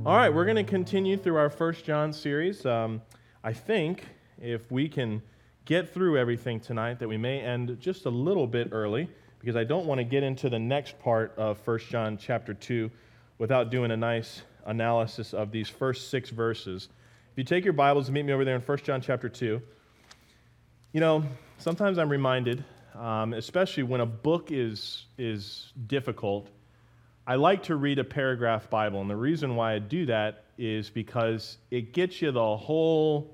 All right, we're going to continue through our First John series. I think if we can get through everything tonight, that we may end just a little bit early, because I don't want to get into the next part of First John chapter 2 without doing a nice analysis of these first 6 verses. If you take your Bibles and meet me over there in First John chapter 2, sometimes I'm reminded, especially when a book is difficult, I like to read a paragraph Bible, and the reason why I do that is because it gets you the whole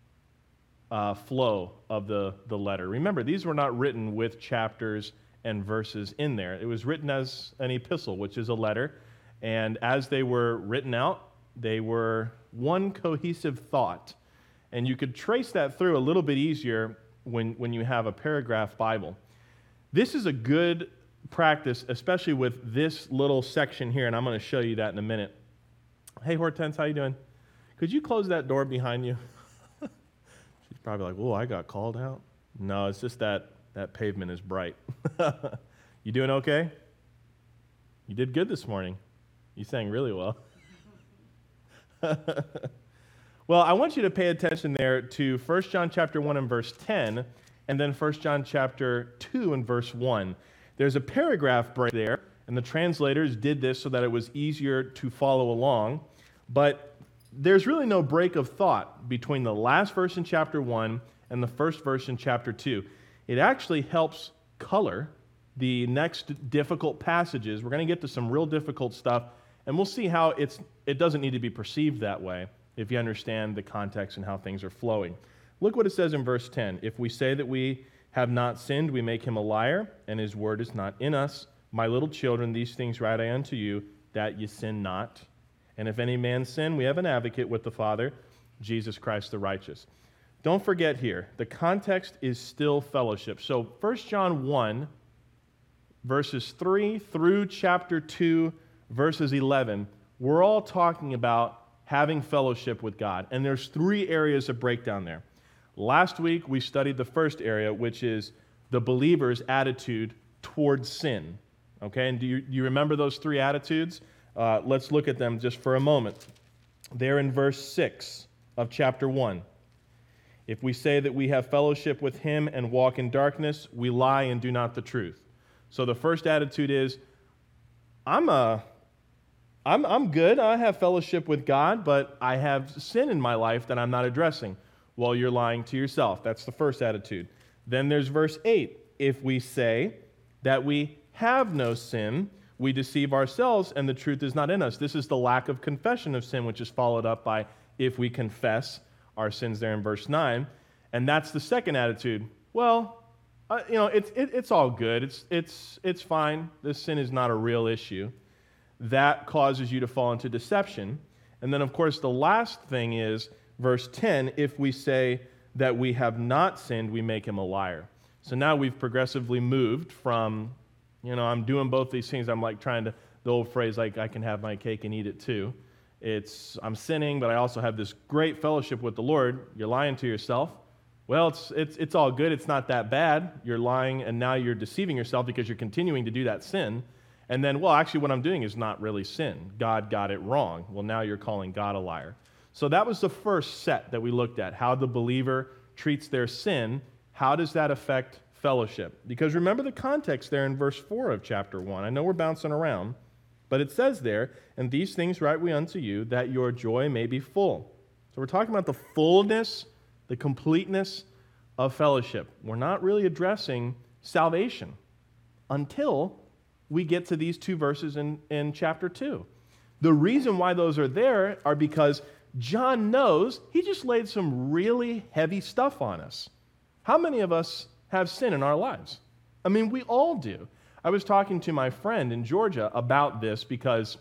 flow of the letter. Remember, these were not written with chapters and verses in there. It was written as an epistle, which is a letter, and as they were written out, they were one cohesive thought, and you could trace that through a little bit easier when you have a paragraph Bible. This is a good practice, especially with this little section here, and I'm going to show you that in a minute. Hey, Hortense, how you doing? Could you close that door behind you? She's probably like, "Oh, I got called out." No, it's just that pavement is bright. You doing okay? You did good this morning. You sang really well. Well, I want you to pay attention there to 1 John chapter 1 and verse 10, and then 1 John chapter 2 and verse 1. There's a paragraph break there, and the translators did this so that it was easier to follow along, but there's really no break of thought between the last verse in chapter 1 and the first verse in chapter 2. It actually helps color the next difficult passages. We're going to get to some real difficult stuff, and we'll see how it doesn't need to be perceived that way if you understand the context and how things are flowing. Look what it says in verse 10. If we say that we have not sinned, we make him a liar, and his word is not in us. My little children, these things write I unto you, that ye sin not. And if any man sin, we have an advocate with the Father, Jesus Christ the righteous. Don't forget here, the context is still fellowship. So 1 John 1, verses 3 through chapter 2, verses 11, we're all talking about having fellowship with God. And there's 3 areas of breakdown there. Last week, we studied the first area, which is the believer's attitude towards sin. Okay, and do you remember those 3 attitudes? Let's look at them just for a moment. They're in verse 6 of chapter 1. If we say that we have fellowship with him and walk in darkness, we lie and do not the truth. So the first attitude is, I'm good, I have fellowship with God, but I have sin in my life that I'm not addressing. Well, you're lying to yourself. That's the first attitude. Then there's verse 8. If we say that we have no sin, we deceive ourselves and the truth is not in us. This is the lack of confession of sin, which is followed up by if we confess our sins there in verse 9. And that's the second attitude. Well, it's all good. It's fine. This sin is not a real issue. That causes you to fall into deception. And then, of course, the last thing is verse 10, if we say that we have not sinned, we make him a liar. So now we've progressively moved from, I'm doing both these things. I'm like trying to, the old phrase, like I can have my cake and eat it too. I'm sinning, but I also have this great fellowship with the Lord. You're lying to yourself. Well, it's all good. It's not that bad. You're lying, and now you're deceiving yourself because you're continuing to do that sin. And then, well, actually what I'm doing is not really sin. God got it wrong. Well, now you're calling God a liar. So that was the first set that we looked at, how the believer treats their sin. How does that affect fellowship? Because remember the context there in verse 4 of chapter 1. I know we're bouncing around, but it says there, and these things write we unto you, that your joy may be full. So we're talking about the fullness, the completeness of fellowship. We're not really addressing salvation until we get to these 2 verses in chapter 2. The reason why those are there are because John knows he just laid some really heavy stuff on us. How many of us have sin in our lives? I mean, we all do. I was talking to my friend in Georgia about this because,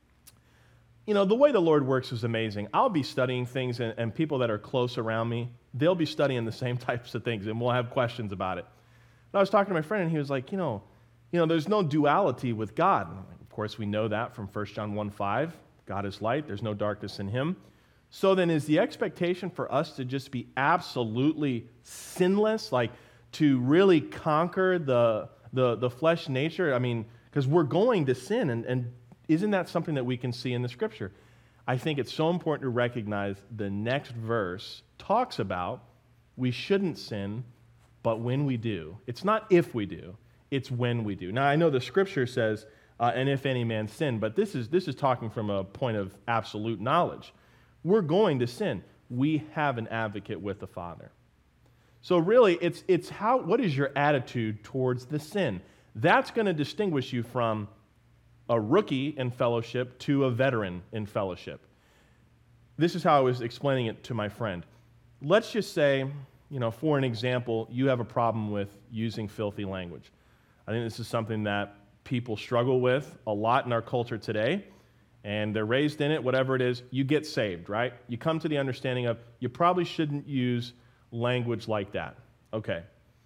the way the Lord works is amazing. I'll be studying things, and people that are close around me, they'll be studying the same types of things, and we'll have questions about it. And I was talking to my friend, and he was like, there's no duality with God. And of course, we know that from 1 John 1:5. God is light. There's no darkness in him. So then is the expectation for us to just be absolutely sinless, like to really conquer the flesh nature? I mean, because we're going to sin, and isn't that something that we can see in the Scripture? I think it's so important to recognize the next verse talks about we shouldn't sin, but when we do. It's not if we do, it's when we do. Now, I know the scripture says, and if any man sin, but this is talking from a point of absolute knowledge. We're going to sin. We have an advocate with the Father. So really, it's what is your attitude towards the sin? That's going to distinguish you from a rookie in fellowship to a veteran in fellowship. This is how I was explaining it to my friend. Let's just say, for an example, you have a problem with using filthy language. I think this is something that people struggle with a lot in our culture today, and they're raised in it, whatever it is. You get saved, right? You come to the understanding of you probably shouldn't use language like that. Okay.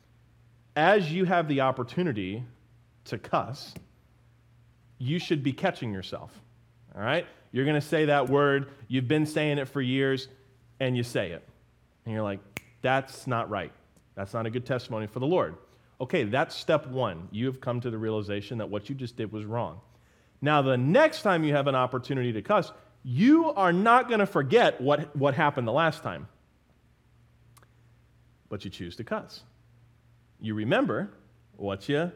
As you have the opportunity to cuss, you should be catching yourself, all right? You're going to say that word. You've been saying it for years, and you say it. And you're like, that's not right. That's not a good testimony for the Lord. Okay, that's step one. You have come to the realization that what you just did was wrong. Now, the next time you have an opportunity to cuss, you are not going to forget what happened the last time. But you choose to cuss. You remember what you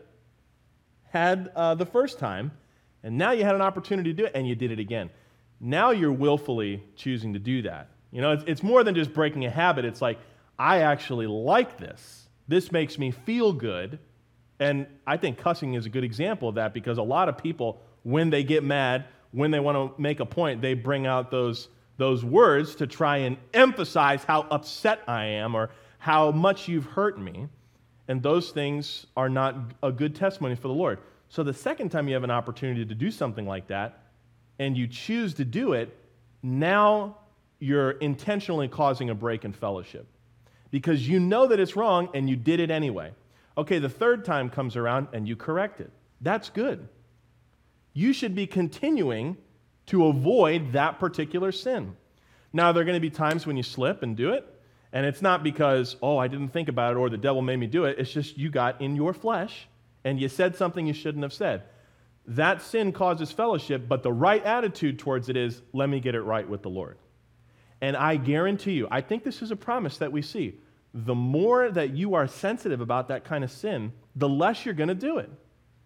had the first time, and now you had an opportunity to do it, and you did it again. Now you're willfully choosing to do that. It's more than just breaking a habit. It's like, I actually like this. This makes me feel good. And I think cussing is a good example of that, because a lot of people, when they get mad, when they want to make a point, they bring out those words to try and emphasize how upset I am or how much you've hurt me. And those things are not a good testimony for the Lord. So the second time you have an opportunity to do something like that, and you choose to do it, now you're intentionally causing a break in fellowship, because you know that it's wrong and you did it anyway. Okay, the third time comes around and you correct it. That's good. You should be continuing to avoid that particular sin. Now, there are going to be times when you slip and do it, and it's not because, I didn't think about it or the devil made me do it. It's just you got in your flesh and you said something you shouldn't have said. That sin causes fellowship, but the right attitude towards it is, let me get it right with the Lord. And I guarantee you, I think this is a promise that we see. The more that you are sensitive about that kind of sin, the less you're going to do it.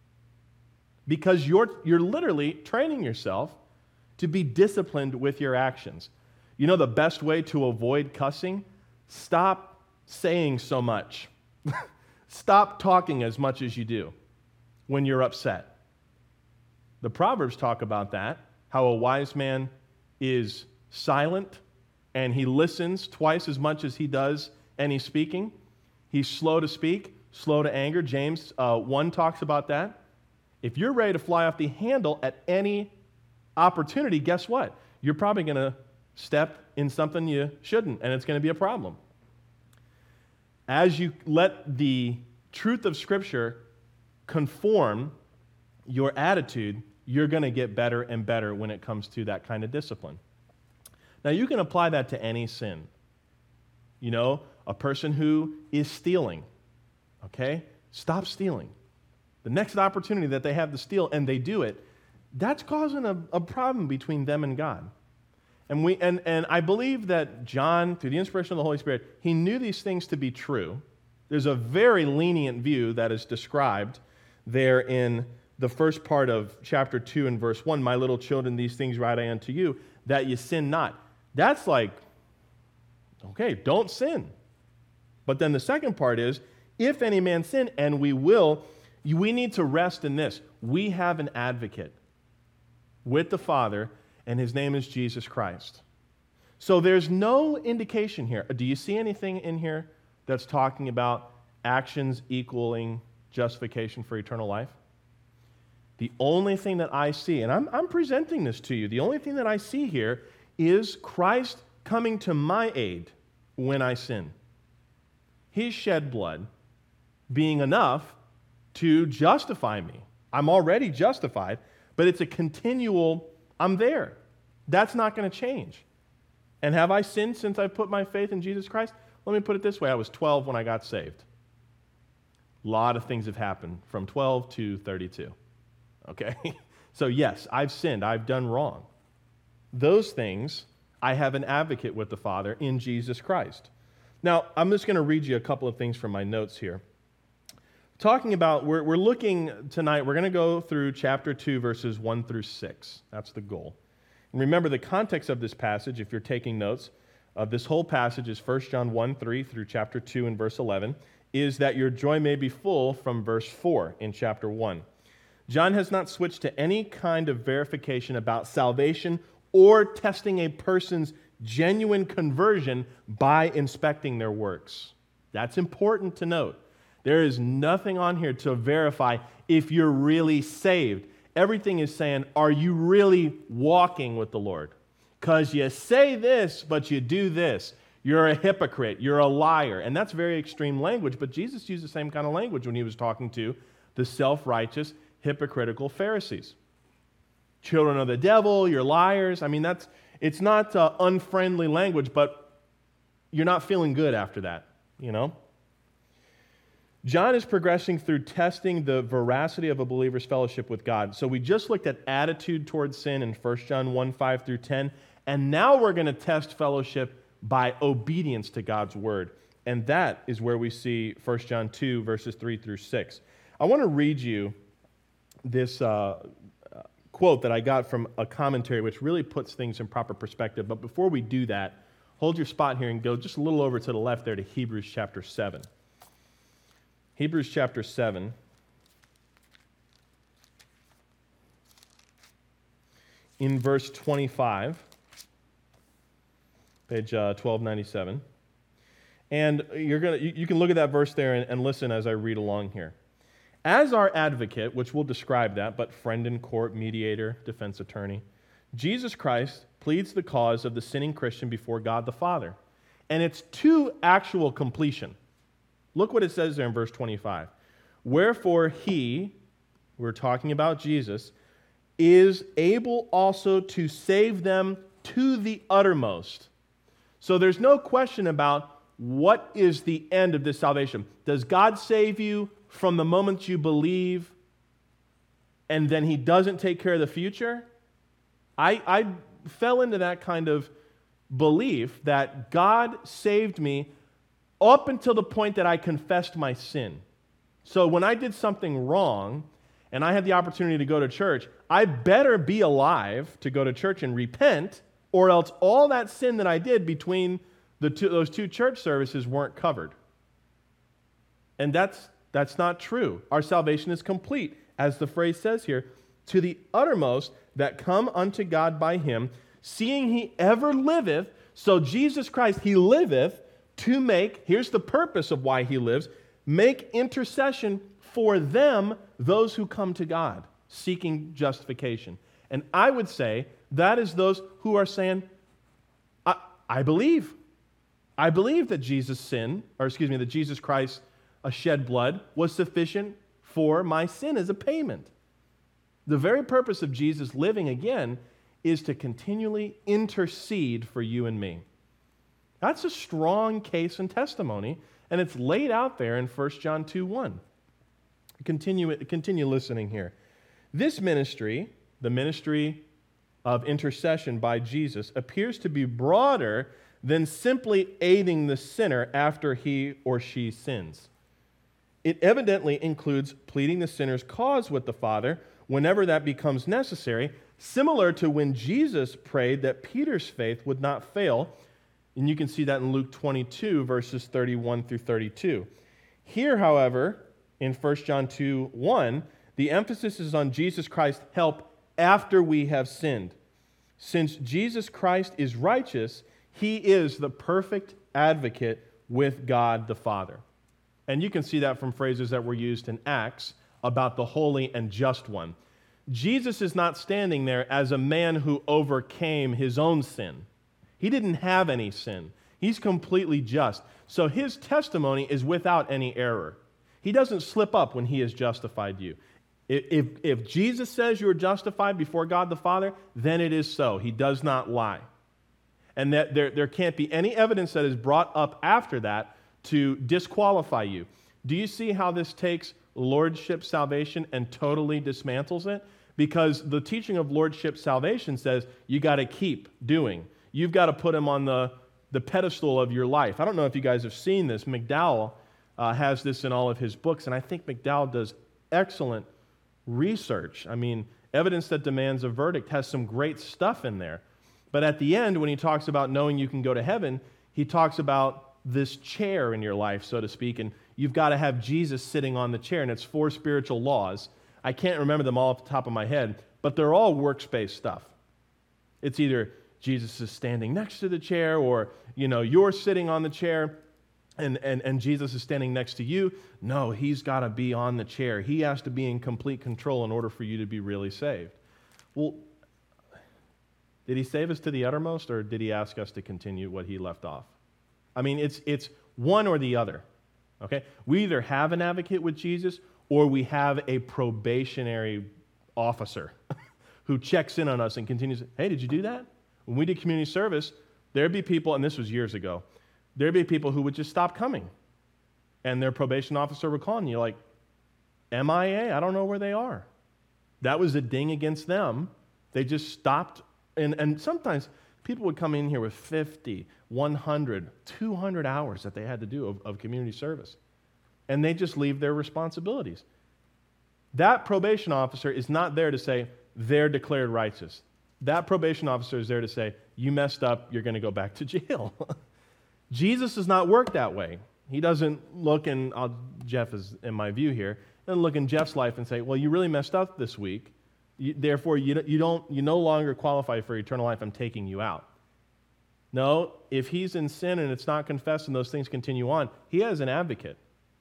Because you're literally training yourself to be disciplined with your actions. The best way to avoid cussing? Stop saying so much. Stop talking as much as you do when you're upset. The Proverbs talk about that, how a wise man is silent and he listens twice as much as he does any speaking. He's slow to speak, slow to anger. James 1 talks about that. If you're ready to fly off the handle at any opportunity, guess what? You're probably going to step in something you shouldn't, and it's going to be a problem. As you let the truth of Scripture conform your attitude, you're going to get better and better when it comes to that kind of discipline. Now, you can apply that to any sin. A person who is stealing, okay? Stop stealing. The next opportunity that they have to steal and they do it, that's causing a problem between them and God. And I believe that John, through the inspiration of the Holy Spirit, he knew these things to be true. There's a very lenient view that is described there in the first part of chapter 2 and verse 1. My little children, these things write I unto you, that you sin not. That's like, okay, don't sin. But then the second part is, if any man sin, and we will, we need to rest in this. We have an advocate with the Father, and his name is Jesus Christ. So there's no indication here. Do you see anything in here that's talking about actions equaling justification for eternal life? The only thing that I see, and I'm presenting this to you, the only thing that I see here is Christ coming to my aid when I sin. His shed blood being enough to justify me. I'm already justified, but it's a continual, I'm there. That's not going to change. And have I sinned since I've put my faith in Jesus Christ? Let me put it this way. I was 12 when I got saved. A lot of things have happened from 12 to 32. Okay? So yes, I've sinned. I've done wrong. those things, I have an advocate with the Father in Jesus Christ. Now, I'm just going to read you a couple of things from my notes here. Talking about, we're looking tonight, we're going to go through chapter 2, verses 1 through 6. That's the goal. And remember, the context of this passage, if you're taking notes, of this whole passage is 1 John 1, 3 through chapter 2 and verse 11, is that your joy may be full from verse 4 in chapter 1. John has not switched to any kind of verification about salvation or testing a person's genuine conversion by inspecting their works. That's important to note. There is nothing on here to verify if you're really saved. Everything is saying, are you really walking with the Lord? Because you say this, but you do this. You're a hypocrite. You're a liar. And that's very extreme language, but Jesus used the same kind of language when he was talking to the self-righteous, hypocritical Pharisees. Children of the devil, you're liars. I mean, it's not unfriendly language, but you're not feeling good after that, you know? John is progressing through testing the veracity of a believer's fellowship with God. So we just looked at attitude towards sin in 1 John 1, 5 through 10, and now we're going to test fellowship by obedience to God's word. And that is where we see 1 John 2, verses 3 through 6. I want to read you this quote that I got from a commentary which really puts things in proper perspective. But before we do that, hold your spot here and go just a little over to the left there to Hebrews chapter 7. Hebrews chapter 7. In verse 25, page 1297. And you can look at that verse there and listen as I read along here. As our advocate, which will describe that, but friend in court, mediator, defense attorney, Jesus Christ pleads the cause of the sinning Christian before God the Father. And it's to actual completion. Look what it says there in verse 25. Wherefore he, we're talking about Jesus, is able also to save them to the uttermost. So there's no question about what is the end of this salvation. Does God save you from the moment you believe and then he doesn't take care of the future? I fell into that kind of belief that God saved me up until the point that I confessed my sin. So when I did something wrong and I had the opportunity to go to church, I better be alive to go to church and repent, or else all that sin that I did between those two church services weren't covered. And that's not true. Our salvation is complete, as the phrase says here, to the uttermost that come unto God by him, seeing he ever liveth. So Jesus Christ, he liveth to make, here's the purpose of why he lives, make intercession for them, those who come to God, seeking justification. And I would say that is those who are saying, I believe. I believe that that Jesus Christ shed blood was sufficient for my sin as a payment. The very purpose of Jesus living again is to continually intercede for you and me. That's a strong case and testimony, and it's laid out there in 1 John 2:1. Continue listening here. This ministry, the ministry of intercession by Jesus, appears to be broader than simply aiding the sinner after he or she sins. It evidently includes pleading the sinner's cause with the Father whenever that becomes necessary, similar to when Jesus prayed that Peter's faith would not fail. And you can see that in Luke 22, verses 31 through 32. Here, however, in 1 John 2:1, the emphasis is on Jesus Christ's help after we have sinned. Since Jesus Christ is righteous, he is the perfect advocate with God the Father. And you can see that from phrases that were used in Acts about the holy and just one. Jesus is not standing there as a man who overcame his own sin. He didn't have any sin. He's completely just. So his testimony is without any error. He doesn't slip up when he has justified you. If Jesus says you are justified before God the Father, then it is so. He does not lie. And that there can't be any evidence that is brought up after that to disqualify you. Do you see how this takes lordship salvation and totally dismantles it? because the teaching of lordship salvation says you got to keep doing. You've got to put him on the pedestal of your life. I don't know if you guys have seen this. McDowell has this in all of his books, and I think McDowell does excellent research. I mean, Evidence That Demands a Verdict has some great stuff in there. But at the end, when he talks about knowing you can go to heaven, he talks about this chair in your life, so to speak, and you've got to have Jesus sitting on the chair, and it's 4 spiritual laws. I can't remember them all off the top of my head, but they're all works-based stuff. It's either Jesus is standing next to the chair, or you're sitting on the chair, and Jesus is standing next to you. No, he's got to be on the chair. He has to be in complete control in order for you to be really saved. Well, did he save us to the uttermost, or did he ask us to continue what he left off? I mean, it's one or the other. Okay? We either have an advocate with Jesus, or we have a probationary officer who checks in on us and continues, hey, did you do that? When we did community service, there'd be people, and this was years ago, there'd be people who would just stop coming. And their probation officer would call, and you're like, MIA, I don't know where they are. That was a ding against them. They just stopped. And sometimes people would come in here with 50, 100, 200 hours that they had to do of community service. And they just leave their responsibilities. That probation officer is not there to say, they're declared righteous. That probation officer is there to say, you messed up, you're going to go back to jail. Jesus does not work that way. He doesn't look in, Jeff is in my view here, doesn't look in Jeff's life and say, well, you really messed up this week. Therefore, you no longer qualify for eternal life. I'm taking you out. No, if he's in sin and it's not confessed and those things continue on, he has an advocate.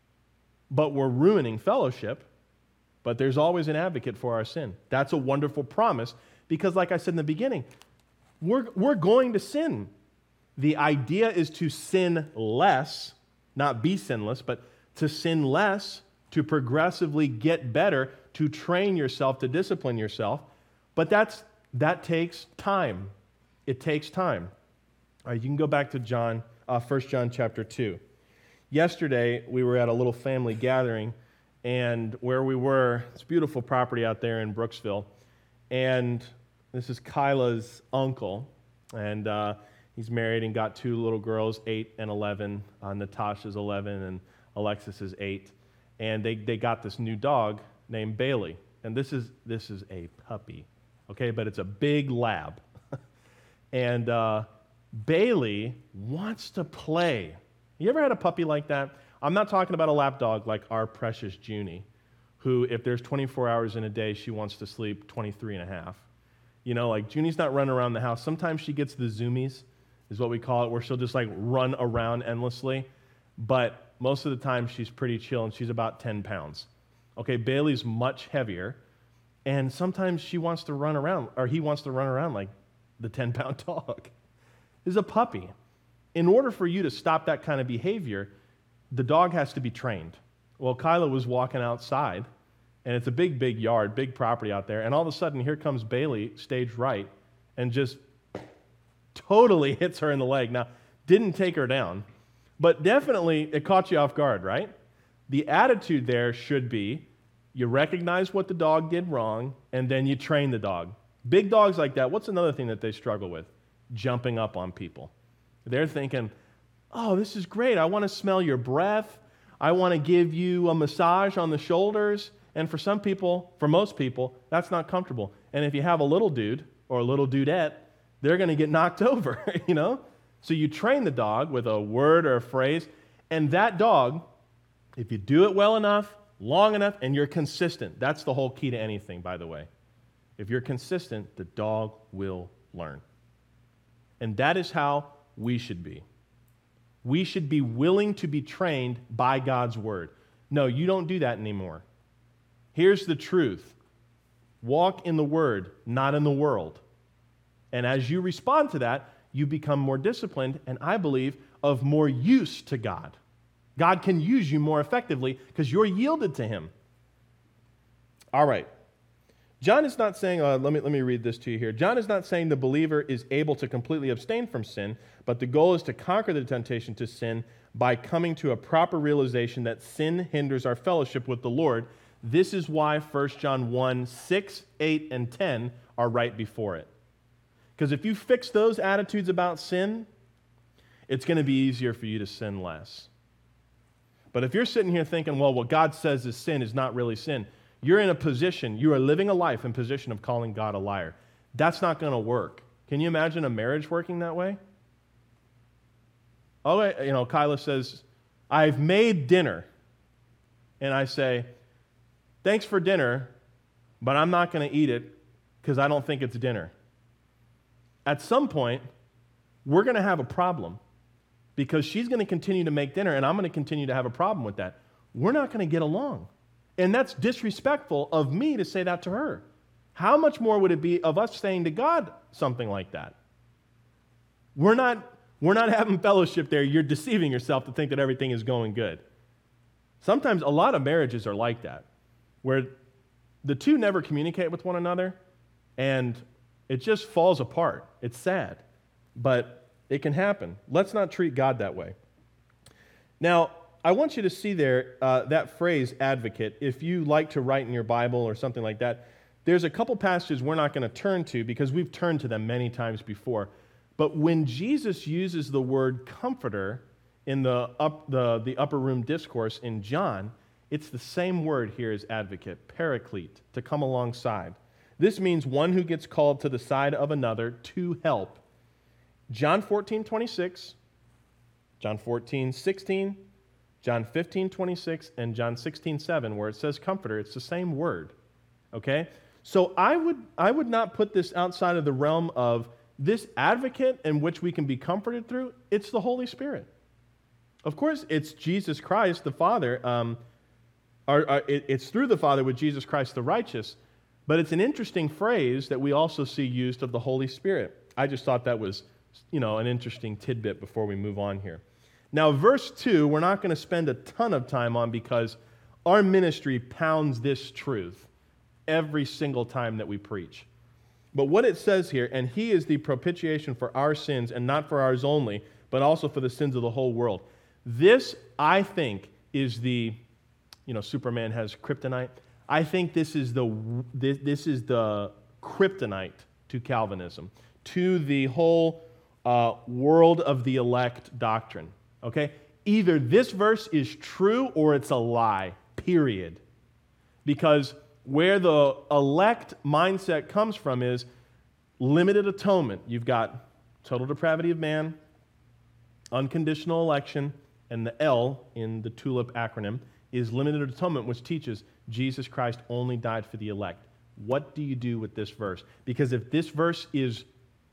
But we're ruining fellowship, but there's always an advocate for our sin. That's a wonderful promise because, like I said in the beginning, we're going to sin. The idea is to sin less, not be sinless, but to sin less, to progressively get better, to train yourself, to discipline yourself. But that takes time. It takes time. All right, you can go back to 1 John chapter 2. Yesterday, we were at a little family gathering, and where we were, it's beautiful property out there in Brooksville, and this is Kyla's uncle, and he's married and got 2 little girls, 8 and 11. Natasha's 11, and Alexis is 8. And they got this new dog named Bailey. And this is a puppy, okay? But it's a big lab. And Bailey wants to play. You ever had a puppy like that? I'm not talking about a lap dog like our precious Junie, who, if there's 24 hours in a day, she wants to sleep 23 and a half. Like Junie's not running around the house. Sometimes she gets the zoomies, is what we call it, where she'll just like run around endlessly. But most of the time, she's pretty chill, and she's about 10 pounds. Okay, Bailey's much heavier, and sometimes she wants to run around, or he wants to run around like the 10-pound dog. This is a puppy. In order for you to stop that kind of behavior, the dog has to be trained. Well, Kyla was walking outside, and it's a big, big yard, big property out there, and all of a sudden, here comes Bailey, stage right, and just totally hits her in the leg. Now, didn't take her down, but definitely it caught you off guard, right? The attitude there should be you recognize what the dog did wrong, and then you train the dog. Big dogs like that, what's another thing that they struggle with? Jumping up on people. They're thinking, oh, this is great. I want to smell your breath. I want to give you a massage on the shoulders. And for some people, for most people, that's not comfortable. And if you have a little dude or a little dudette, they're going to get knocked over, So you train the dog with a word or a phrase, and that dog, if you do it well enough, long enough, and you're consistent, that's the whole key to anything, by the way. If you're consistent, the dog will learn. And that is how we should be. We should be willing to be trained by God's word. No, you don't do that anymore. Here's the truth. Walk in the word, not in the world. And as you respond to that, you become more disciplined, and I believe of more use to God. God can use you more effectively because you're yielded to him. All right. John is not saying, let me read this to you here. John is not saying the believer is able to completely abstain from sin, but the goal is to conquer the temptation to sin by coming to a proper realization that sin hinders our fellowship with the Lord. This is why 1 John 1, 6, 8, and 10 are right before it. Because if you fix those attitudes about sin, it's going to be easier for you to sin less. But if you're sitting here thinking, well, what God says is sin is not really sin, you're in a position, you are living a life in position of calling God a liar. That's not going to work. Can you imagine a marriage working that way? Oh, Kyla says, I've made dinner. And I say, thanks for dinner, but I'm not going to eat it because I don't think it's dinner. At some point, we're going to have a problem because she's going to continue to make dinner and I'm going to continue to have a problem with that. We're not going to get along. And that's disrespectful of me to say that to her. How much more would it be of us saying to God something like that? We're not having fellowship there. You're deceiving yourself to think that everything is going good. Sometimes a lot of marriages are like that, where the two never communicate with one another, and it just falls apart. It's sad, but it can happen. Let's not treat God that way. Now, I want you to see there that phrase, advocate. If you like to write in your Bible or something like that, there's a couple passages we're not going to turn to because we've turned to them many times before. But when Jesus uses the word comforter in the upper room discourse in John, it's the same word here as advocate, paraclete, to come alongside. This means one who gets called to the side of another to help. John 14:26, John 14:16, John 15:26, and John 16:7, where it says comforter, it's the same word. Okay? So I would not put this outside of the realm of this advocate in which we can be comforted through. It's the Holy Spirit. Of course, it's Jesus Christ, the Father. It's through the Father with Jesus Christ the righteous. But it's an interesting phrase that we also see used of the Holy Spirit. I just thought that was, an interesting tidbit before we move on here. Now, verse 2, we're not going to spend a ton of time on because our ministry pounds this truth every single time that we preach. But what it says here, and he is the propitiation for our sins, and not for ours only, but also for the sins of the whole world. This, I think, is the, Superman has kryptonite. I think this is the kryptonite to Calvinism, to the whole world of the elect doctrine. Okay? Either this verse is true or it's a lie, period. Because where the elect mindset comes from is limited atonement. You've got total depravity of man, unconditional election, and the L in the TULIP acronym is limited atonement, which teaches Jesus Christ only died for the elect. What do you do with this verse? Because if this verse is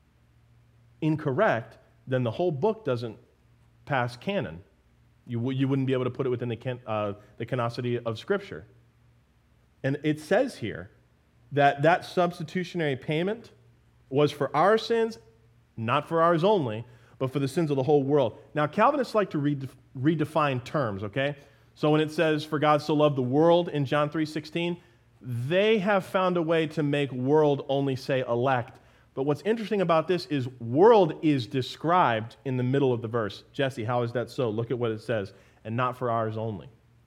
incorrect, then the whole book doesn't pass canon. You wouldn't be able to put it within the canonicity of Scripture. And it says here that substitutionary payment was for our sins, not for ours only, but for the sins of the whole world. Now, Calvinists like to redefine terms, okay? So when it says, for God so loved the world in John 3:16, they have found a way to make world only say elect. But what's interesting about this is world is described in the middle of the verse. Jesse, how is that so? Look at what it says, and not for ours only.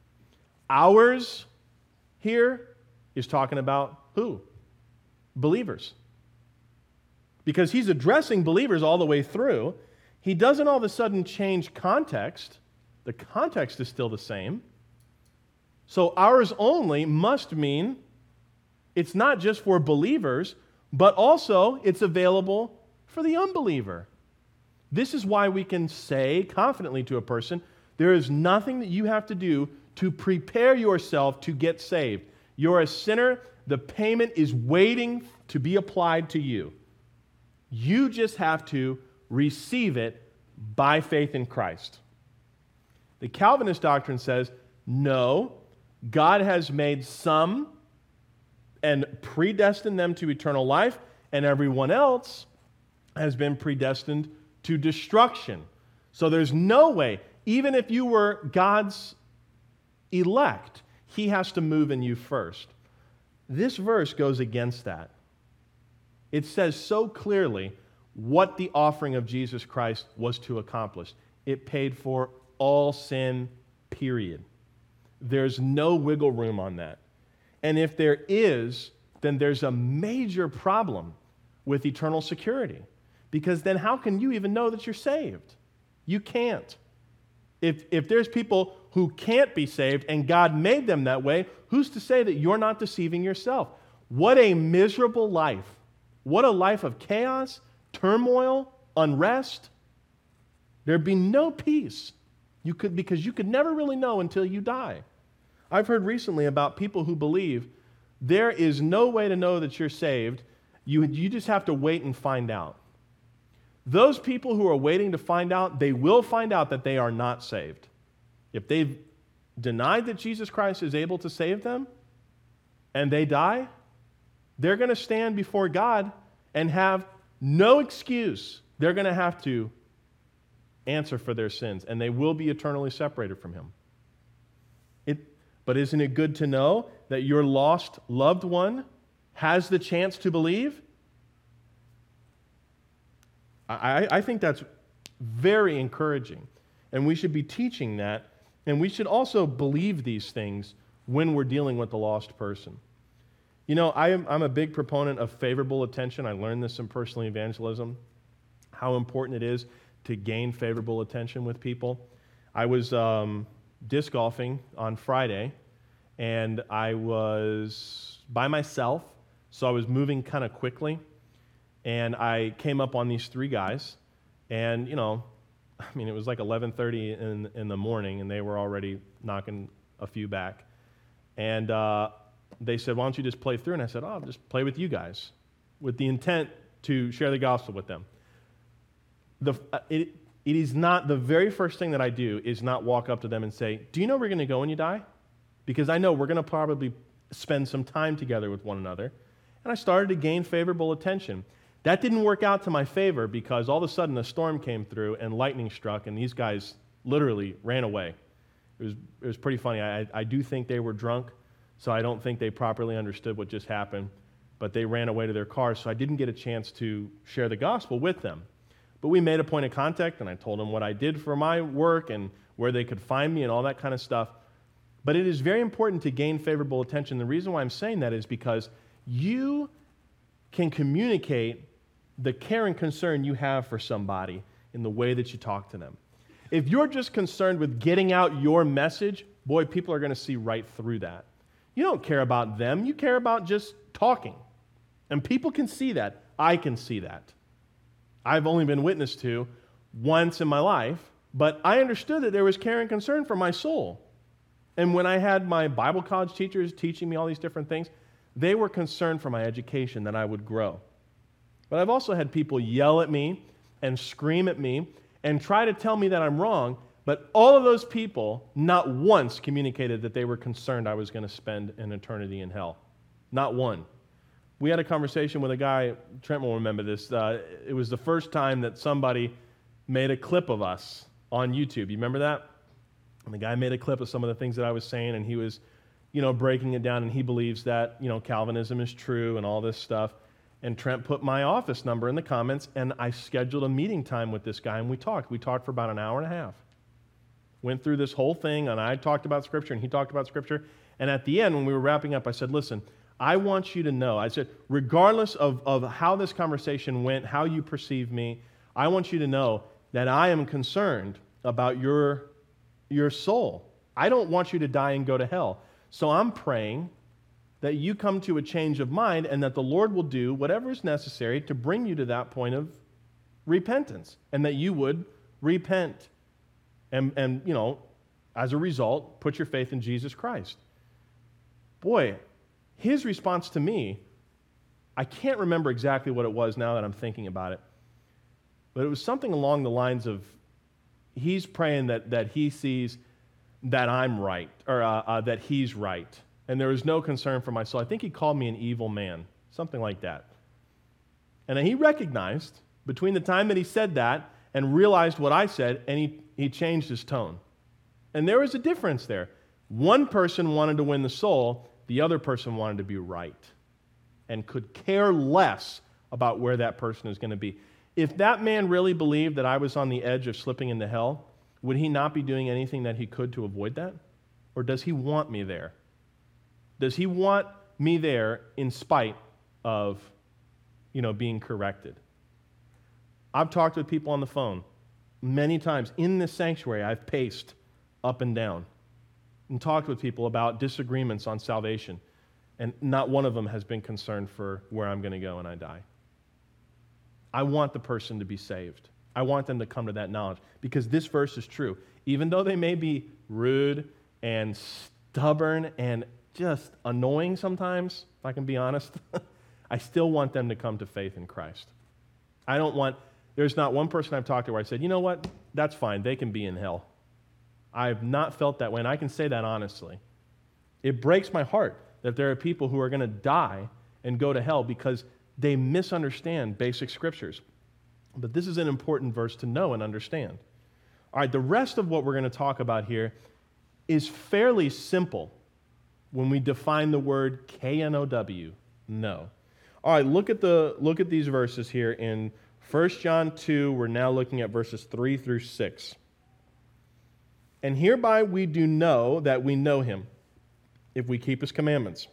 Ours here is talking about who? Believers. Because he's addressing believers all the way through. He doesn't all of a sudden change context. The context is still the same. So ours only must mean it's not just for believers, but also it's available for the unbeliever. This is why we can say confidently to a person, there is nothing that you have to do to prepare yourself to get saved. You're a sinner. The payment is waiting to be applied to you. You just have to receive it by faith in Christ. The Calvinist doctrine says, no, God has made some and predestined them to eternal life, and everyone else has been predestined to destruction. So there's no way, even if you were God's elect, he has to move in you first. This verse goes against that. It says so clearly what the offering of Jesus Christ was to accomplish. It paid for all sin, period. There's no wiggle room on that. And if there is, then there's a major problem with eternal security. Because then how can you even know that you're saved? You can't. If there's people who can't be saved and God made them that way, who's to say that you're not deceiving yourself? What a miserable life. What a life of chaos, turmoil, unrest. There'd be no peace. Because you could never really know until you die. I've heard recently about people who believe there is no way to know that you're saved. You just have to wait and find out. Those people who are waiting to find out, they will find out that they are not saved. If they've denied that Jesus Christ is able to save them and they die, they're going to stand before God and have no excuse. They're going to have to answer for their sins, and they will be eternally separated from Him. But isn't it good to know that your lost loved one has the chance to believe? I think that's very encouraging, and we should be teaching that, and we should also believe these things when we're dealing with the lost person. You know, I'm a big proponent of favorable attention. I learned this in personal evangelism, how important it is to gain favorable attention with people. I was disc golfing on Friday, and I was by myself, so I was moving kind of quickly. And I came up on these three guys, and, it was like 11:30 in the morning, and they were already knocking a few back. And they said, why don't you just play through? And I said, I'll just play with you guys, with the intent to share the gospel with them. It is not, the very first thing that I do is not walk up to them and say, do you know we're going to go when you die? Because I know we're going to probably spend some time together with one another. And I started to gain favorable attention. That didn't work out to my favor because all of a sudden a storm came through and lightning struck, and these guys literally ran away. It was pretty funny. I do think they were drunk, so I don't think they properly understood what just happened, but they ran away to their cars, so I didn't get a chance to share the gospel with them. But we made a point of contact, and I told them what I did for my work and where they could find me and all that kind of stuff. But it is very important to gain favorable attention. The reason why I'm saying that is because you can communicate the care and concern you have for somebody in the way that you talk to them. If you're just concerned with getting out your message, boy, people are going to see right through that. You don't care about them. You care about just talking. And people can see that. I can see that. I've only been witness to once in my life, but I understood that there was care and concern for my soul. And when I had my Bible college teachers teaching me all these different things, they were concerned for my education, that I would grow. But I've also had people yell at me and scream at me and try to tell me that I'm wrong, but all of those people not once communicated that they were concerned I was going to spend an eternity in hell. Not one. We had a conversation with a guy, Trent will remember this, it was the first time that somebody made a clip of us on YouTube. You remember that? And the guy made a clip of some of the things that I was saying, and he was, breaking it down, and he believes that, Calvinism is true and all this stuff. And Trent put my office number in the comments, and I scheduled a meeting time with this guy, and we talked. We talked for about an hour and a half. Went through this whole thing, and I talked about Scripture, and he talked about Scripture. And at the end, when we were wrapping up, I said, listen, I want you to know, I said, regardless of how this conversation went, how you perceive me, I want you to know that I am concerned about your soul. I don't want you to die and go to hell. So I'm praying that you come to a change of mind and that the Lord will do whatever is necessary to bring you to that point of repentance, and that you would repent and as a result, put your faith in Jesus Christ. Boy, his response to me, I can't remember exactly what it was now that I'm thinking about it, but it was something along the lines of he's praying that he sees that I'm right, or that he's right. And there was no concern for my soul. I think he called me an evil man, something like that. And then he recognized, between the time that he said that and realized what I said, and he changed his tone. And there was a difference there. One person wanted to win the soul, the other person wanted to be right, and could care less about where that person is going to be. If that man really believed that I was on the edge of slipping into hell, would he not be doing anything that he could to avoid that? Or does he want me there? Does he want me there in spite of, being corrected? I've talked with people on the phone many times. In this sanctuary, I've paced up and down and talked with people about disagreements on salvation, and not one of them has been concerned for where I'm going to go when I die. I want the person to be saved. I want them to come to that knowledge, because this verse is true. Even though they may be rude and stubborn and just annoying sometimes, if I can be honest, I still want them to come to faith in Christ. There's not one person I've talked to where I said, you know what, that's fine, they can be in hell. I've not felt that way, and I can say that honestly. It breaks my heart that there are people who are going to die and go to hell because they misunderstand basic scriptures. But this is an important verse to know and understand. All right, the rest of what we're going to talk about here is fairly simple when we define the word K-N-O-W, no. All right, look at these verses here in 1 John 2. We're now looking at verses 3 through 6. And hereby we do know that we know him, if we keep his commandments.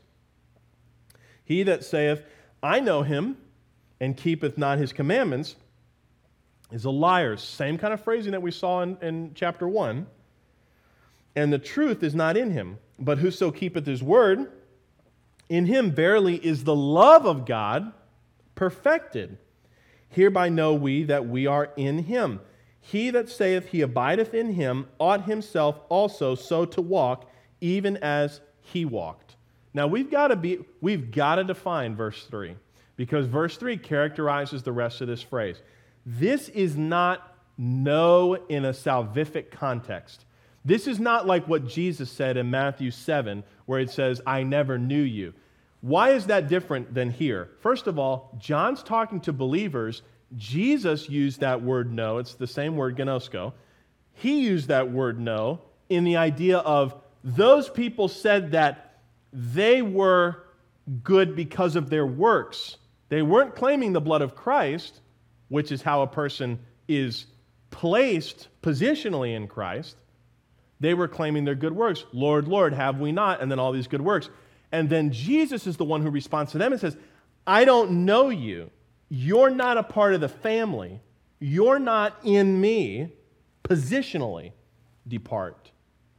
He that saith, I know him, and keepeth not his commandments, is a liar. Same kind of phrasing that we saw in chapter 1. And the truth is not in him. But whoso keepeth his word, in him verily is the love of God perfected. Hereby know we that we are in him. He that saith he abideth in him ought himself also so to walk, even as he walked. Now we've got to define verse 3, because verse 3 characterizes the rest of this phrase. This is not know in a salvific context. This is not like what Jesus said in Matthew 7, where it says, I never knew you. Why is that different than here? First of all, John's talking to believers. Jesus used that word know. It's the same word, gnosko. He used that word know in the idea of those people said that they were good because of their works. They weren't claiming the blood of Christ, which is how a person is placed positionally in Christ. They were claiming their good works. Lord, Lord, have we not? And then all these good works. And then Jesus is the one who responds to them and says, I don't know you. You're not a part of the family. You're not in me. Positionally, depart.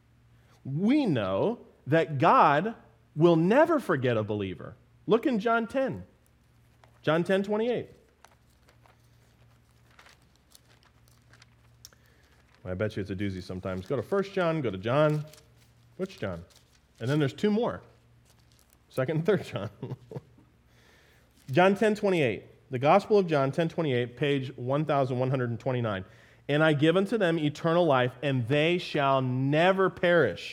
We know that God will never forget a believer. Look in John 10. John 10:28. I bet you it's a doozy sometimes. Go to 1 John, go to John. Which John? And then there's two more. 2nd and 3rd John. John 10:28. The Gospel of John 10:28, page 1129. And I give unto them eternal life, and they shall never perish.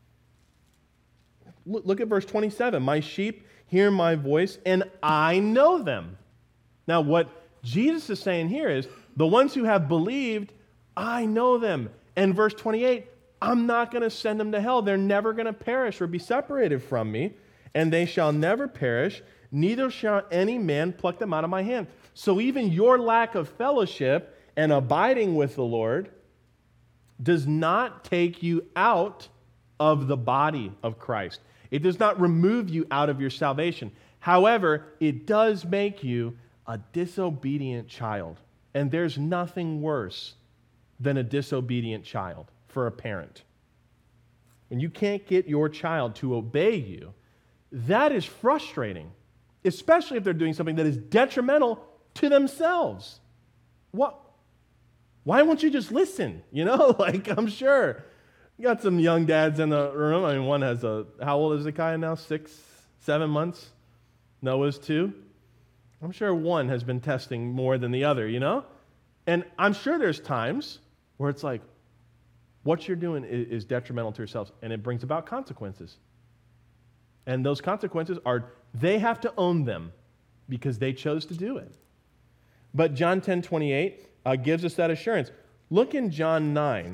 Look at verse 27. My sheep hear my voice, and I know them. Now, what Jesus is saying here is, the ones who have believed, I know them. And verse 28, I'm not going to send them to hell. They're never going to perish or be separated from me. And they shall never perish, neither shall any man pluck them out of my hand. So even your lack of fellowship and abiding with the Lord does not take you out of the body of Christ. It does not remove you out of your salvation. However, it does make you a disobedient child. And there's nothing worse than a disobedient child for a parent. When you can't get your child to obey you, that is frustrating, especially if they're doing something that is detrimental to themselves. What? Why won't you just listen? I'm sure. You got some young dads in the room. I mean, one has how old is Zekiah now? 6, 7 months? Noah's 2. I'm sure one has been testing more than the other, And I'm sure there's times where it's like, what you're doing is detrimental to yourselves, and it brings about consequences. And those consequences they have to own them because they chose to do it. But John 10:28 gives us that assurance. Look in John 9,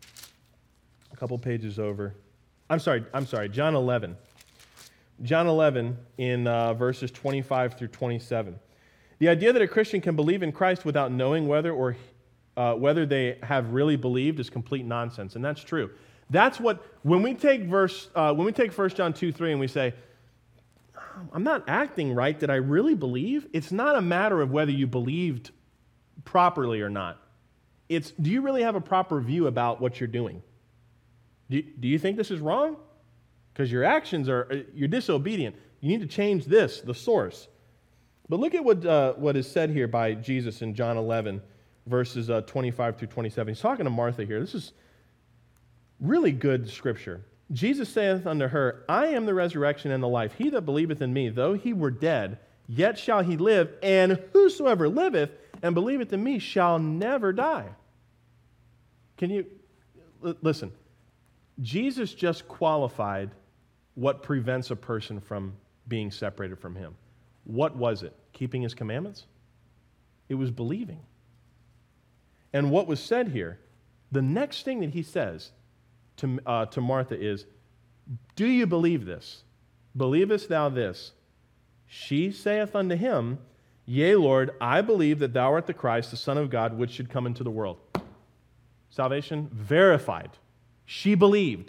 a couple pages over. I'm sorry, John 11. John 11 in verses 25 through 27. The idea that a Christian can believe in Christ without knowing whether they have really believed is complete nonsense, and that's true. That's what, when we take 1 John 2:3 and we say, I'm not acting right, did I really believe? It's not a matter of whether you believed properly or not. It's, do you really have a proper view about what you're doing? Do you think this is wrong? Because your actions you're disobedient. You need to change this, the source. But look at what is said here by Jesus in John 11, verses 25 through 27. He's talking to Martha here. This is really good scripture. Jesus saith unto her, I am the resurrection and the life. He that believeth in me, though he were dead, yet shall he live, and whosoever liveth and believeth in me shall never die. Can you listen? Jesus just qualified what prevents a person from being separated from him. What was it? Keeping his commandments? It was believing. And what was said here, the next thing that he says to Martha is, do you believe this? Believest thou this? She saith unto him, Yea, Lord, I believe that thou art the Christ, the Son of God, which should come into the world. Salvation verified. She believed.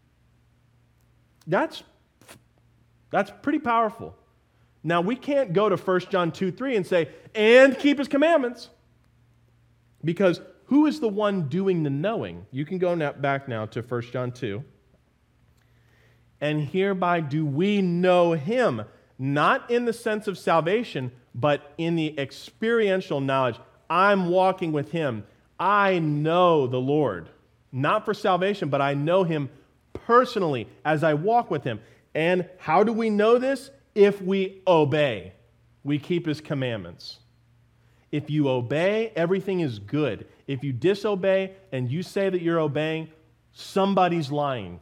That's pretty powerful. Now, we can't go to 1 John 2:3 and say, and keep his commandments. Because who is the one doing the knowing? You can go back now to 1 John 2. And hereby do we know him, not in the sense of salvation, but in the experiential knowledge. I'm walking with him. I know the Lord. Not for salvation, but I know him personally as I walk with him. And how do we know this? If we obey. We keep his commandments. If you obey, everything is good. If you disobey and you say that you're obeying, somebody's lying.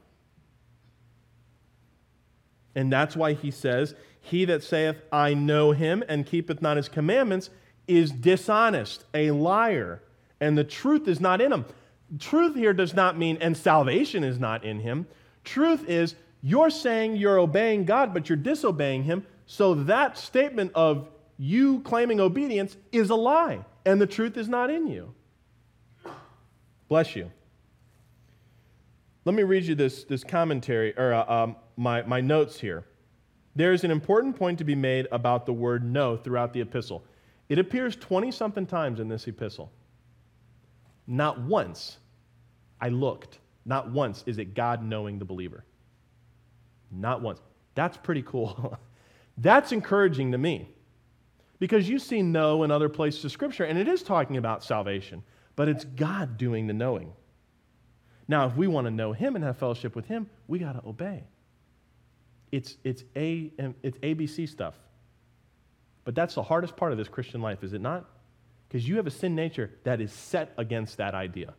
And that's why he says, he that saith, I know him, and keepeth not his commandments, is dishonest, a liar, and the truth is not in him. Truth here does not mean, and salvation is not in him. Truth is, you're saying you're obeying God, but you're disobeying him, so that statement of you claiming obedience is a lie, and the truth is not in you. Bless you. Let me read you this commentary, or my notes here. There is an important point to be made about the word know throughout the epistle. It appears 20-something times in this epistle. Not once, I looked, not once is it God knowing the believer. Not once. That's pretty cool. That's encouraging to me. Because you see know in other places of Scripture, and it is talking about salvation, but it's God doing the knowing. Now, if we want to know him and have fellowship with him, we got to obey. It's ABC stuff. But that's the hardest part of this Christian life, is it not? Because you have a sin nature that is set against that idea.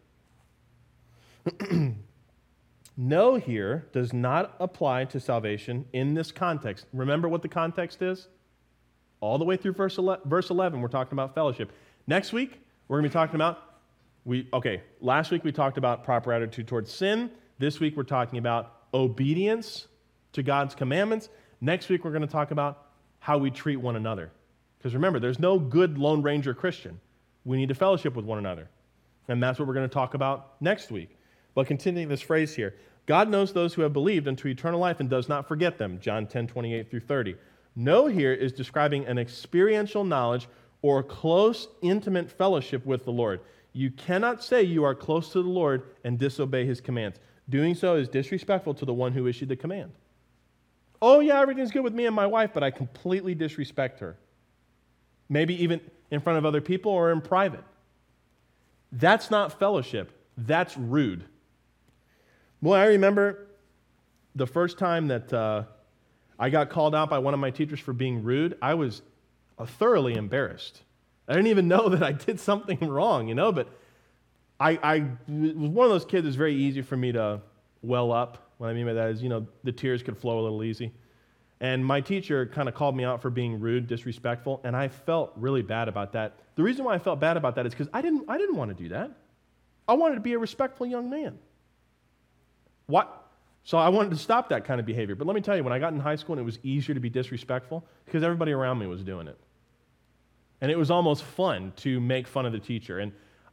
Know here does not apply to salvation in this context. Remember what the context is? All the way through verse 11, we're talking about fellowship. Next week, we're going to be talking about, last week we talked about proper attitude towards sin. This week we're talking about obedience to God's commandments. Next week we're going to talk about how we treat one another. Because remember, there's no good Lone Ranger Christian. We need to fellowship with one another. And that's what we're going to talk about next week. But continuing this phrase here, God knows those who have believed unto eternal life and does not forget them, John 10:28 through 30. Know here is describing an experiential knowledge or close, intimate fellowship with the Lord. You cannot say you are close to the Lord and disobey his commands. Doing so is disrespectful to the one who issued the command. Oh yeah, everything's good with me and my wife, but I completely disrespect her. Maybe even in front of other people or in private. That's not fellowship. That's rude. Boy, I remember the first time that I got called out by one of my teachers for being rude. I was thoroughly embarrassed. I didn't even know that I did something wrong, but I was one of those kids that's very easy for me to well up. What I mean by that is, the tears could flow a little easy. And my teacher kind of called me out for being rude, disrespectful, and I felt really bad about that. The reason why I felt bad about that is because I didn't want to do that. I wanted to be a respectful young man. What? So I wanted to stop that kind of behavior. But let me tell you, when I got in high school and it was easier to be disrespectful, because everybody around me was doing it. And it was almost fun to make fun of the teacher. And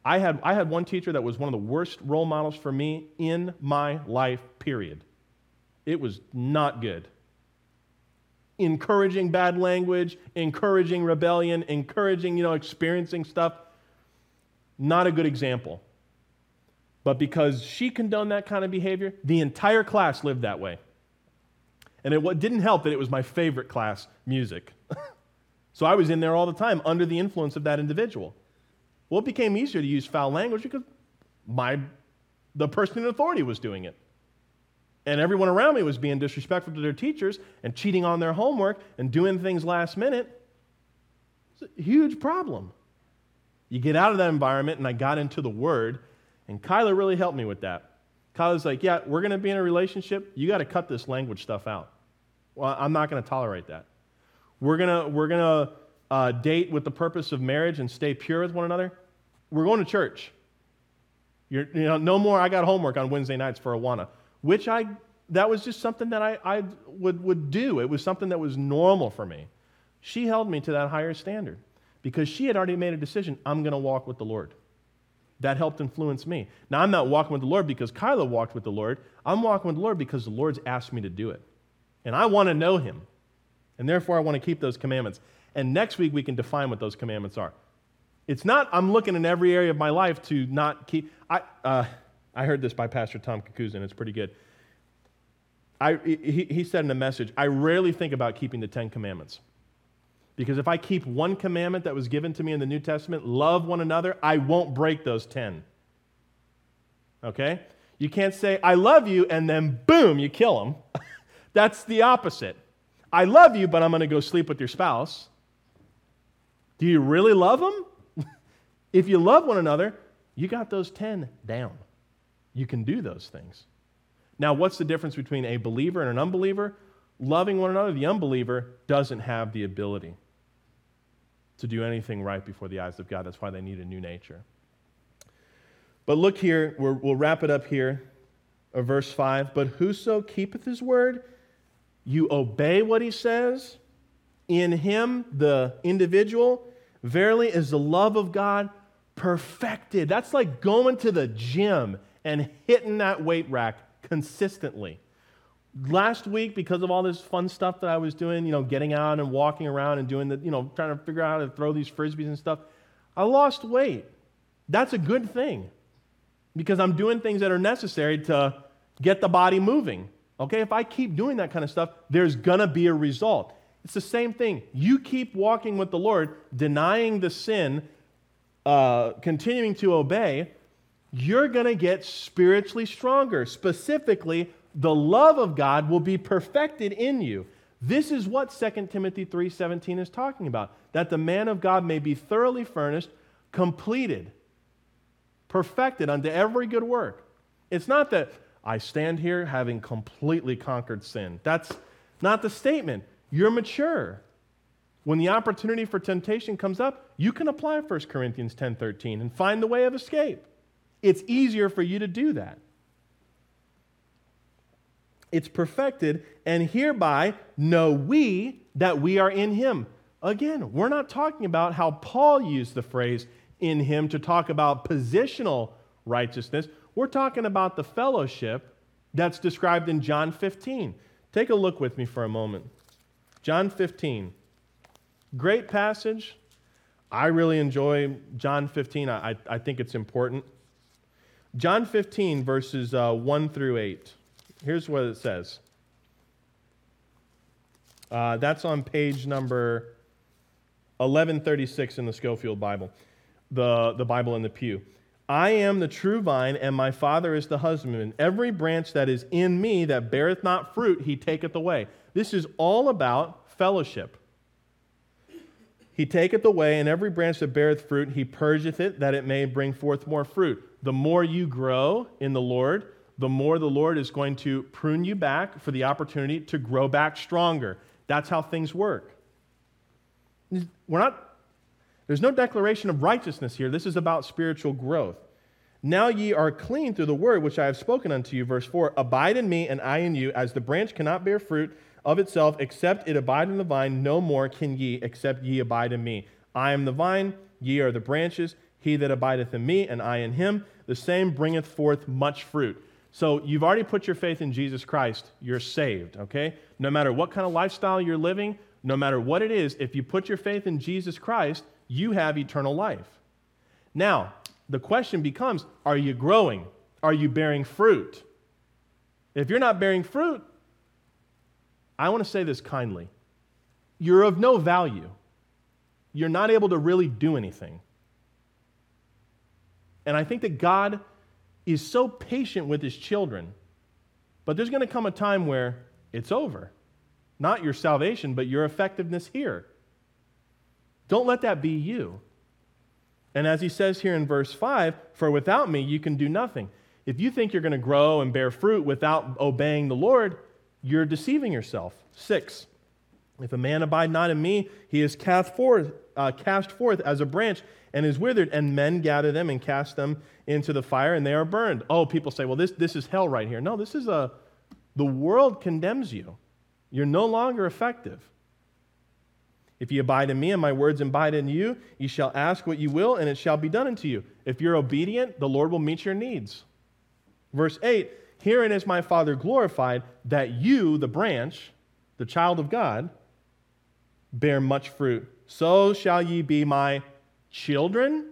I had one teacher that was one of the worst role models for me in my life, period. It was not good. Encouraging bad language, encouraging rebellion, encouraging, experiencing stuff. Not a good example. But because she condoned that kind of behavior, the entire class lived that way. And it didn't help that it was my favorite class, music. So I was in there all the time under the influence of that individual. Well, it became easier to use foul language because the person in authority was doing it. And everyone around me was being disrespectful to their teachers and cheating on their homework and doing things last minute. It's a huge problem. You get out of that environment, and I got into the Word, and Kyla really helped me with that. Kyla's like, yeah, we're going to be in a relationship. You got to cut this language stuff out. Well, I'm not going to tolerate that. We're gonna date with the purpose of marriage and stay pure with one another. We're going to church. No more. I got homework on Wednesday nights for Awana, that was just something that I would do. It was something that was normal for me. She held me to that higher standard because she had already made a decision. I'm going to walk with the Lord. That helped influence me. Now, I'm not walking with the Lord because Kyla walked with the Lord. I'm walking with the Lord because the Lord's asked me to do it. And I want to know Him. And therefore, I want to keep those commandments. And next week, we can define what those commandments are. It's not, I'm looking in every area of my life to not keep. I heard this by Pastor Tom Kakuzin. It's pretty good. He said in a message, I rarely think about keeping the 10 commandments. Because if I keep one commandment that was given to me in the New Testament, love one another, I won't break those 10. Okay? You can't say, I love you, and then boom, you kill them. That's the opposite. I love you, but I'm going to go sleep with your spouse. Do you really love them? If you love one another, you got those 10 down. You can do those things. Now, what's the difference between a believer and an unbeliever? Loving one another, the unbeliever doesn't have the ability to do anything right before the eyes of God. That's why they need a new nature. But look here, we'll wrap it up here, verse 5. But whoso keepeth his word, you obey what he says, in him, the individual, verily is the love of God perfected. That's like going to the gym and hitting that weight rack consistently. Last week, because of all this fun stuff that I was doing, getting out and walking around and doing trying to figure out how to throw these frisbees and stuff, I lost weight. That's a good thing because I'm doing things that are necessary to get the body moving. Okay, if I keep doing that kind of stuff, there's going to be a result. It's the same thing. You keep walking with the Lord, denying the sin, continuing to obey, you're going to get spiritually stronger. Specifically, the love of God will be perfected in you. This is what 2 Timothy 3:17 is talking about, that the man of God may be thoroughly furnished, completed, perfected unto every good work. It's not that I stand here having completely conquered sin. That's not the statement. You're mature. When the opportunity for temptation comes up, you can apply 1 Corinthians 10:13 and find the way of escape. It's easier for you to do that. It's perfected, and hereby know we that we are in him. Again, we're not talking about how Paul used the phrase in him to talk about positional righteousness. We're talking about the fellowship that's described in John 15. Take a look with me for a moment. John 15. Great passage. I really enjoy John 15. I think it's important. John 15, verses 1 through 8. Here's what it says. That's on page number 1136 in the Schofield Bible, the Bible in the pew. I am the true vine, and my Father is the husbandman. Every branch that is in me that beareth not fruit, he taketh away. This is all about fellowship. He taketh away, and every branch that beareth fruit, he purgeth it, that it may bring forth more fruit. The more you grow in the Lord, the more the Lord is going to prune you back for the opportunity to grow back stronger. That's how things work. There's no declaration of righteousness here. This is about spiritual growth. Now ye are clean through the word which I have spoken unto you. Verse 4, abide in me and I in you, as the branch cannot bear fruit of itself except it abide in the vine, no more can ye except ye abide in me. I am the vine, ye are the branches. He that abideth in me, and I in him, the same bringeth forth much fruit. So you've already put your faith in Jesus Christ. You're saved, okay? No matter what kind of lifestyle you're living, no matter what it is, if you put your faith in Jesus Christ, you have eternal life. Now, the question becomes, are you growing? Are you bearing fruit? If you're not bearing fruit, I want to say this kindly. You're of no value. You're not able to really do anything. And I think that God is so patient with his children, but there's going to come a time where it's over. Not your salvation, but your effectiveness here. Don't let that be you. And as he says here in verse 5, for without me you can do nothing. If you think you're going to grow and bear fruit without obeying the Lord, you're deceiving yourself. 6, if a man abide not in me, he is cast forth as a branch and is withered, and men gather them and cast them into the fire, and they are burned. Oh, people say, well, this is hell right here. No, the world condemns you. You're no longer effective. If ye abide in me, and my words abide in you, ye shall ask what you will, and it shall be done unto you. If you're obedient, the Lord will meet your needs. Verse 8, herein is my Father glorified, that you, the branch, the child of God, bear much fruit. So shall ye be my children?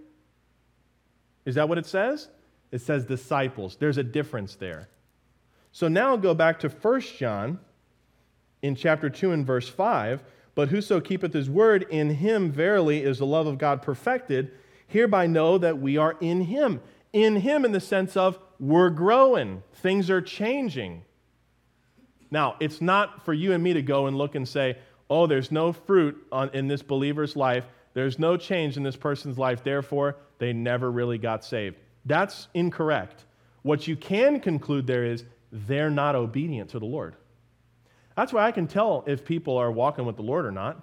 Is that what it says? It says disciples. There's a difference there. So now go back to 1 John in chapter 2 and verse 5. But whoso keepeth his word, in him verily is the love of God perfected. Hereby know that we are in him. In him in the sense of we're growing. Things are changing. Now, it's not for you and me to go and look and say, oh, there's no fruit in this believer's life. There's no change in this person's life. Therefore, they never really got saved. That's incorrect. What you can conclude there is they're not obedient to the Lord. That's why I can tell if people are walking with the Lord or not.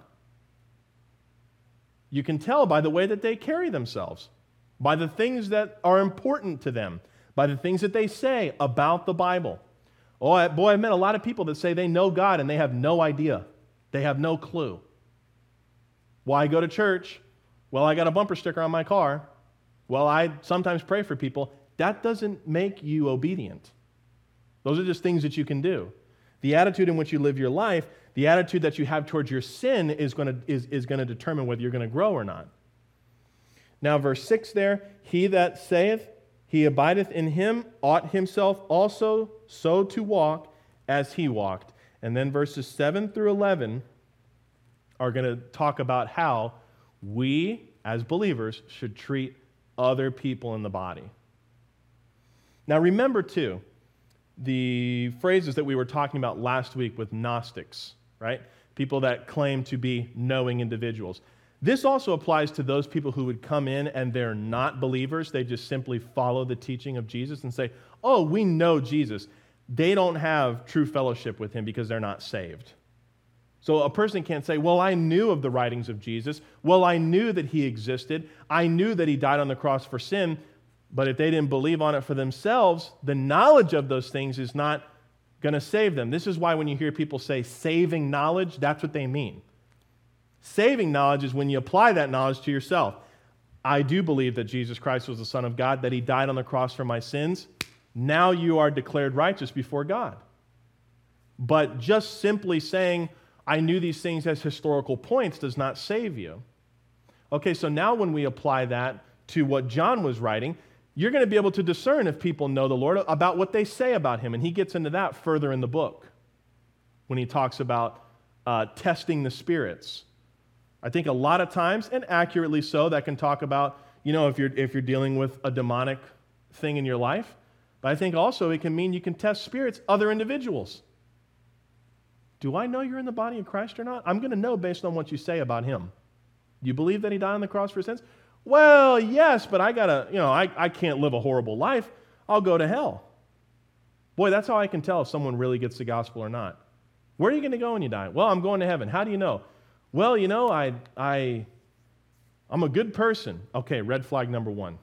You can tell by the way that they carry themselves, by the things that are important to them, by the things that they say about the Bible. Oh, boy, I've met a lot of people that say they know God and they have no idea. They have no clue. Why go to church? Well, I got a bumper sticker on my car. Well, I sometimes pray for people. That doesn't make you obedient. Those are just things that you can do. The attitude in which you live your life, the attitude that you have towards your sin is going to determine whether you're going to grow or not. Now, verse 6 there, he that saith he abideth in him ought himself also so to walk as he walked. And then verses 7 through 11 are going to talk about how we, as believers, should treat other people in the body. Now, remember, too, the phrases that we were talking about last week with Gnostics, right? People that claim to be knowing individuals. This also applies to those people who would come in and they're not believers. They just simply follow the teaching of Jesus and say, oh, we know Jesus. They don't have true fellowship with him because they're not saved. So a person can't say, well, I knew of the writings of Jesus. Well, I knew that he existed. I knew that he died on the cross for sin. But if they didn't believe on it for themselves, the knowledge of those things is not going to save them. This is why when you hear people say saving knowledge, that's what they mean. Saving knowledge is when you apply that knowledge to yourself. I do believe that Jesus Christ was the Son of God, that he died on the cross for my sins. Now you are declared righteous before God. But just simply saying, I knew these things as historical points does not save you. Okay, so now when we apply that to what John was writing, you're going to be able to discern if people know the Lord about what they say about him. And he gets into that further in the book when he talks about testing the spirits. I think a lot of times, and accurately so, that can talk about, if you're dealing with a demonic thing in your life. But I think also it can mean you can test spirits, other individuals. Do I know you're in the body of Christ or not? I'm going to know based on what you say about him. You believe that he died on the cross for sins? Well, yes, but I can't live a horrible life. I'll go to hell. Boy, that's how I can tell if someone really gets the gospel or not. Where are you going to go when you die? Well, I'm going to heaven. How do you know? Well, I'm a good person. Okay, red flag number 1.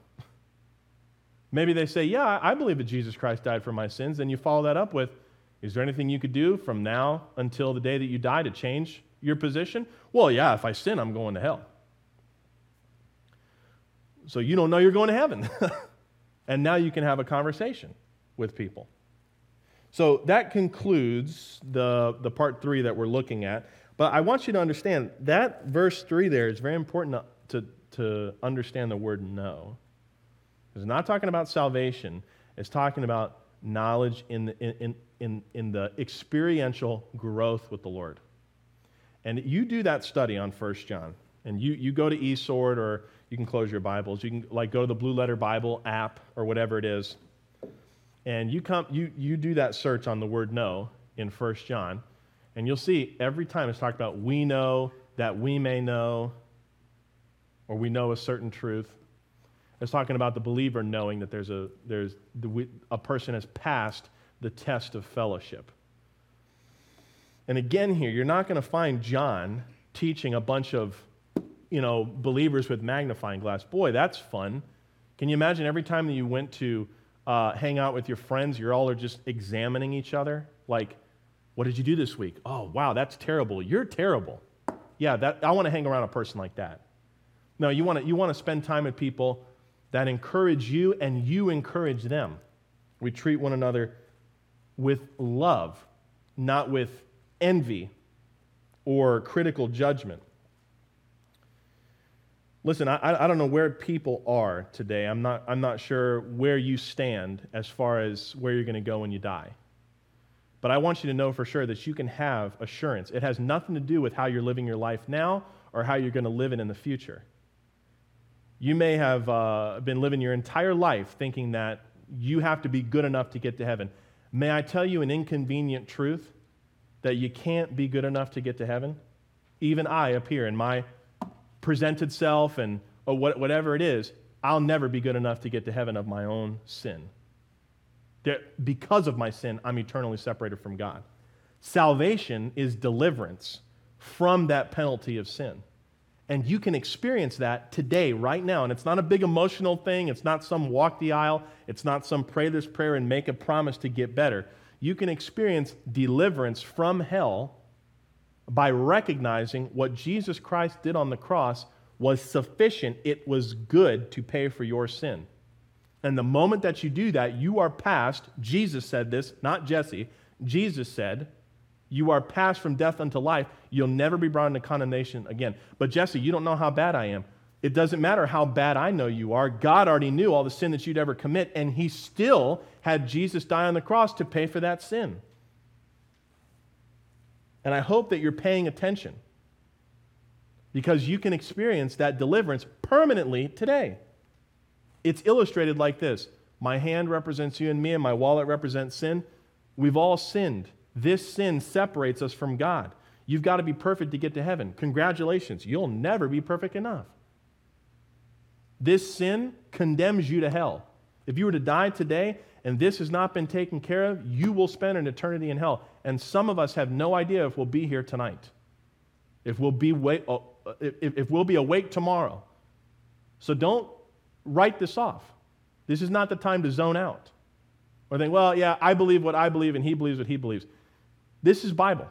Maybe they say, yeah, I believe that Jesus Christ died for my sins. Then you follow that up with, is there anything you could do from now until the day that you die to change your position? Well, yeah, if I sin, I'm going to hell. So you don't know you're going to heaven. And now you can have a conversation with people. So that concludes the part 3 that we're looking at. But I want you to understand that verse 3 there is very important to understand the word know. It's not talking about salvation. It's talking about knowledge in the experiential growth with the Lord. And you do that study on 1 John. And you go to eSword, or you can close your Bibles. You can go to the Blue Letter Bible app or whatever it is. And you do that search on the word know in 1 John. And you'll see every time it's talked about we know that we may know, or we know a certain truth. It's talking about the believer knowing that a person has passed the test of fellowship. And again here, you're not going to find John teaching a bunch of believers with magnifying glass. Boy, that's fun. Can you imagine every time that you went to hang out with your friends, you all are just examining each other? Like, what did you do this week? Oh, wow, that's terrible. You're terrible. Yeah, I want to hang around a person like that. No, you want to spend time with people that encourage you and you encourage them. We treat one another with love, not with envy or critical judgment. Listen, I don't know where people are today. I'm not sure where you stand as far as where you're going to go when you die. But I want you to know for sure that you can have assurance. It has nothing to do with how you're living your life now or how you're going to live it in the future. You may have been living your entire life thinking that you have to be good enough to get to heaven. May I tell you an inconvenient truth? That you can't be good enough to get to heaven? Even I up here in my presented self and whatever it is, I'll never be good enough to get to heaven of my own sin. Because of my sin, I'm eternally separated from God. Salvation is deliverance from that penalty of sin. And you can experience that today, right now. And it's not a big emotional thing. It's not some walk the aisle. It's not some pray this prayer and make a promise to get better. You can experience deliverance from hell by recognizing what Jesus Christ did on the cross was sufficient. It was good to pay for your sin. And the moment that you do that, you are past, Jesus said this, not Jesse, Jesus said, you are passed from death unto life. You'll never be brought into condemnation again. But Jesse, you don't know how bad I am. It doesn't matter how bad I know you are. God already knew all the sin that you'd ever commit, and he still had Jesus die on the cross to pay for that sin. And I hope that you're paying attention, because you can experience that deliverance permanently today. It's illustrated like this. My hand represents you and me, and my wallet represents sin. We've all sinned. This sin separates us from God. You've got to be perfect to get to heaven. Congratulations. You'll never be perfect enough. This sin condemns you to hell. If you were to die today and this has not been taken care of, you will spend an eternity in hell. And some of us have no idea if we'll be here tonight, if we'll be awake tomorrow. So don't write this off. This is not the time to zone out or think, well, yeah, I believe what I believe and he believes what he believes. This is Bible.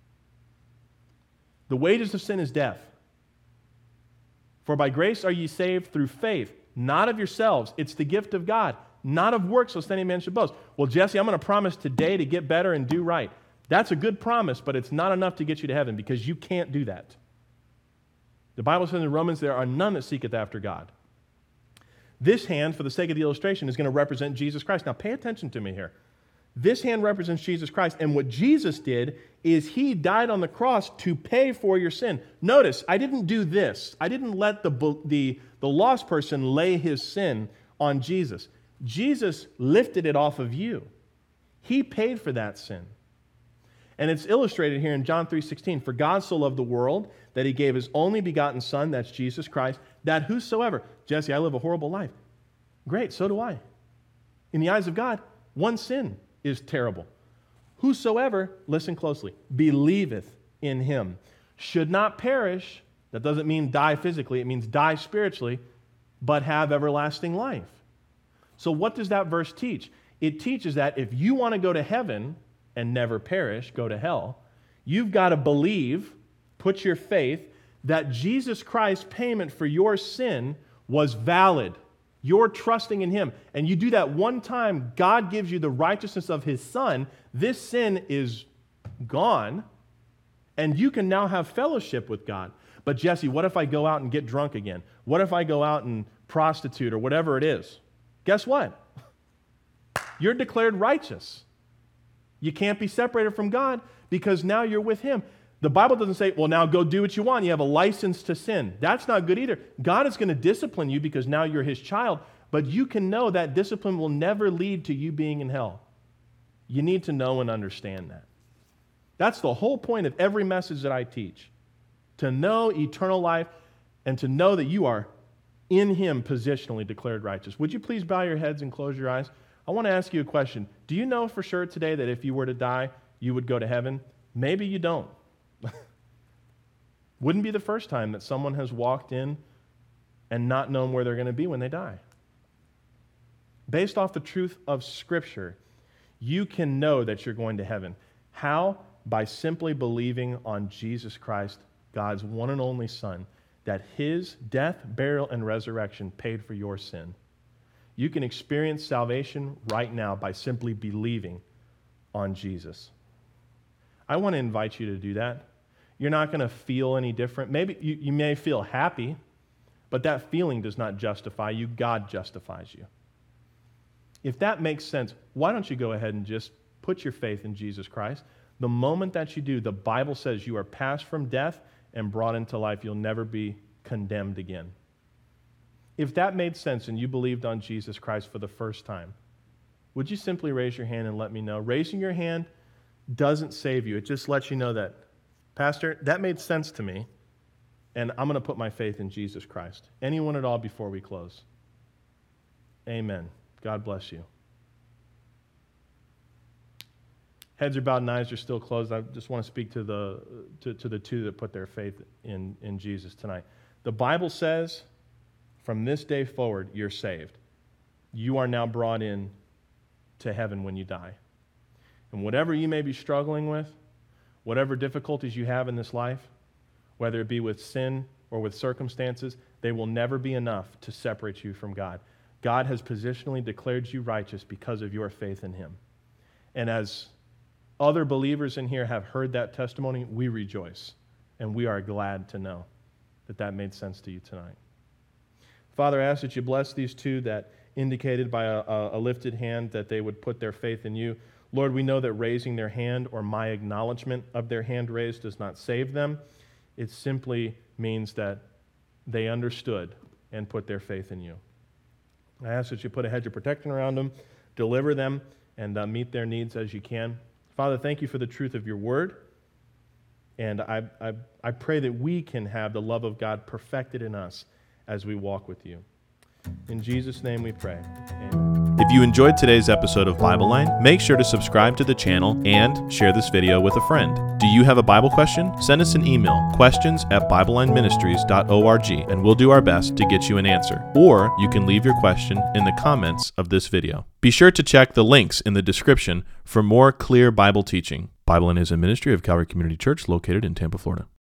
The wages of sin is death. For by grace are ye saved through faith, not of yourselves. It's the gift of God, not of works, lest any man should boast. Well, Jesse, I'm going to promise today to get better and do right. That's a good promise, but it's not enough to get you to heaven, because you can't do that. The Bible says in Romans, there are none that seeketh after God. This hand, for the sake of the illustration, is going to represent Jesus Christ. Now, pay attention to me here. This hand represents Jesus Christ, and what Jesus did is he died on the cross to pay for your sin. Notice, I didn't do this. I didn't let the lost person lay his sin on Jesus. Jesus lifted it off of you. He paid for that sin. And it's illustrated here in John 3:16. For God so loved the world that he gave his only begotten Son, that's Jesus Christ, that whosoever, Jesse, I live a horrible life. Great, so do I. In the eyes of God, one sin is terrible. Whosoever, listen closely, believeth in him should not perish. That doesn't mean die physically, it means die spiritually, but have everlasting life. So what does that verse teach? It teaches that if you want to go to heaven and never perish, go to hell, you've got to believe, put your faith, that Jesus Christ's payment for your sin was valid. You're trusting in him. And you do that one time, God gives you the righteousness of his Son. This sin is gone, and you can now have fellowship with God. But Jesse, what if I go out and get drunk again? What if I go out and prostitute or whatever it is? Guess what? You're declared righteous. You can't be separated from God because now you're with him. The Bible doesn't say, well, now go do what you want. You have a license to sin. That's not good either. God is going to discipline you because now you're his child, but you can know that discipline will never lead to you being in hell. You need to know and understand that. That's the whole point of every message that I teach, to know eternal life and to know that you are in him positionally declared righteous. Would you please bow your heads and close your eyes? I want to ask you a question. Do you know for sure today that if you were to die, you would go to heaven? Maybe you don't. Wouldn't be the first time that someone has walked in and not known where they're going to be when they die. Based off the truth of Scripture, you can know that you're going to heaven. How? By simply believing on Jesus Christ, God's one and only Son, that his death, burial, and resurrection paid for your sin. You can experience salvation right now by simply believing on Jesus. I want to invite you to do that. You're not going to feel any different. Maybe you may feel happy, but that feeling does not justify you. God justifies you. If that makes sense, why don't you go ahead and just put your faith in Jesus Christ? The moment that you do, the Bible says you are passed from death and brought into life. You'll never be condemned again. If that made sense and you believed on Jesus Christ for the first time, would you simply raise your hand and let me know? Raising your hand doesn't save you. It just lets you know that, Pastor, that made sense to me, and I'm going to put my faith in Jesus Christ. Anyone at all before we close? Amen. God bless you. Heads are bowed and eyes are still closed. I just want to speak to the two that put their faith in Jesus tonight. The Bible says, from this day forward, you're saved. You are now brought in to heaven when you die. And whatever you may be struggling with, whatever difficulties you have in this life, whether it be with sin or with circumstances, they will never be enough to separate you from God. God has positionally declared you righteous because of your faith in him. And as other believers in here have heard that testimony, we rejoice. And we are glad to know that that made sense to you tonight. Father, I ask that you bless these two that indicated by a lifted hand that they would put their faith in you. Lord, we know that raising their hand or my acknowledgement of their hand raised does not save them. It simply means that they understood and put their faith in you. I ask that you put a hedge of protection around them, deliver them, and meet their needs as you can. Father, thank you for the truth of your word. And I pray that we can have the love of God perfected in us as we walk with you. In Jesus' name we pray. Amen. If you enjoyed today's episode of Bible Line, make sure to subscribe to the channel and share this video with a friend. Do you have a Bible question? Send us an email, questions@BibleLineMinistries.org, and we'll do our best to get you an answer. Or you can leave your question in the comments of this video. Be sure to check the links in the description for more clear Bible teaching. Bible Line is a ministry of Calvary Community Church located in Tampa, Florida.